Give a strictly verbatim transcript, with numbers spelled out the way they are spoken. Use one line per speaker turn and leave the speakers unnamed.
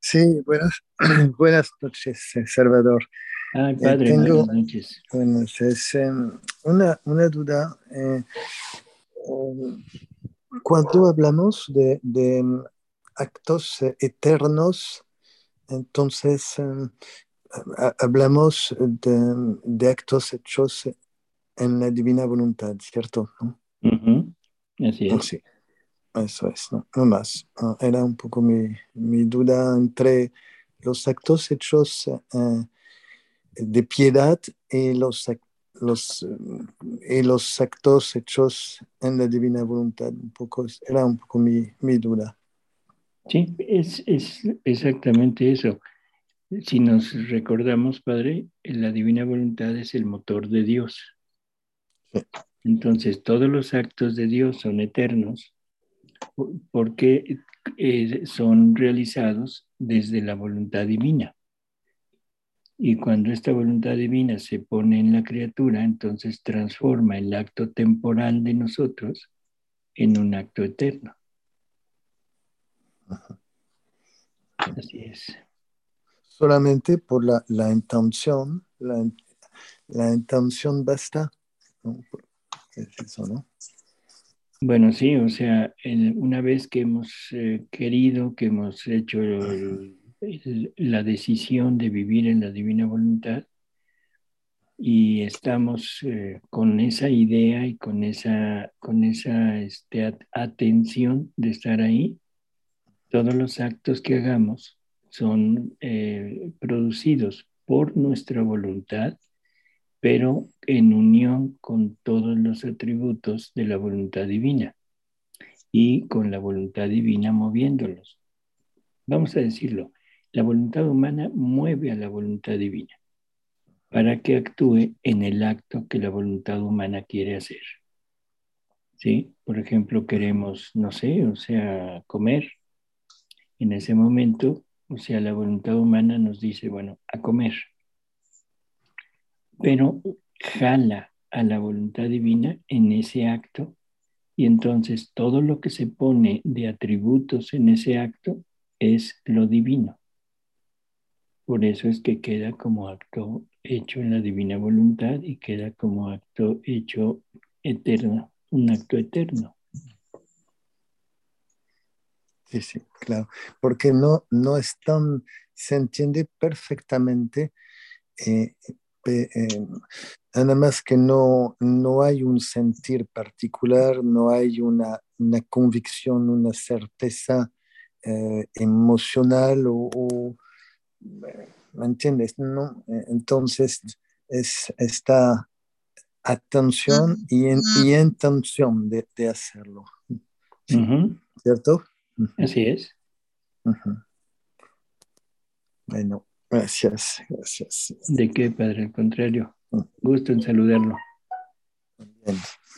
Sí, buenas, buenas noches, eh, Salvador.
Ay,
Eh,
padre,
tengo
buenas noches.
bueno, es, em, una, una duda. eh, em, cuando hablamos de, de, em, actos eh, eternos, entonces em, ha- hablamos de, de actos hechos en la divina voluntad, ¿cierto? ¿No?
Ujú, así es.
Sí, eso es, no, no más. Ah, era un poco mi, mi duda entre los actos hechos eh, de piedad y los, ac- los, eh, y los actos hechos en la divina voluntad. Un poco, era un poco mi, mi duda.
Sí, es, es exactamente eso. Si nos recordamos, padre, la divina voluntad es el motor de Dios.
Sí.
Entonces, todos los actos de Dios son eternos porque eh, son realizados desde la voluntad divina. Y cuando esta voluntad divina se pone en la criatura, entonces transforma el acto temporal de nosotros en un acto eterno. Así es.
Solamente por la, la intención, la, la intención basta, ¿no? Es eso, ¿no?
Bueno, sí, o sea, en- una vez que hemos eh, querido, que hemos hecho el- el- la decisión de vivir en la divina voluntad y estamos eh, con esa idea y con esa, con esa este, at- atención de estar ahí, todos los actos que hagamos son eh, producidos por nuestra voluntad, pero en unión con todos los atributos de la voluntad divina y con la voluntad divina moviéndolos. Vamos a decirlo, la voluntad humana mueve a la voluntad divina para que actúe en el acto que la voluntad humana quiere hacer. ¿Sí? Por ejemplo, queremos, no sé, o sea, comer. En ese momento, o sea, la voluntad humana nos dice, bueno, a comer, pero jala a la voluntad divina en ese acto y entonces todo lo que se pone de atributos en ese acto es lo divino. Por eso es que queda como acto hecho en la divina voluntad y queda como acto hecho eterno, un acto eterno.
Sí, sí, claro. Porque no, no están, se entiende perfectamente. eh, pe- eh, Nada más que no, no hay un sentir particular, no hay una, una convicción, una certeza eh, emocional o, o, eh, ¿me entiendes? ¿No? Eh, Entonces es esta atención y, en- y intención de, de hacerlo. Sí,
Ujú,
¿cierto? Ujú,
así es.
ujú. Bueno, gracias, gracias.
¿De qué, padre? Al contrario.
Muy
Gusto en saludarlo.
bien.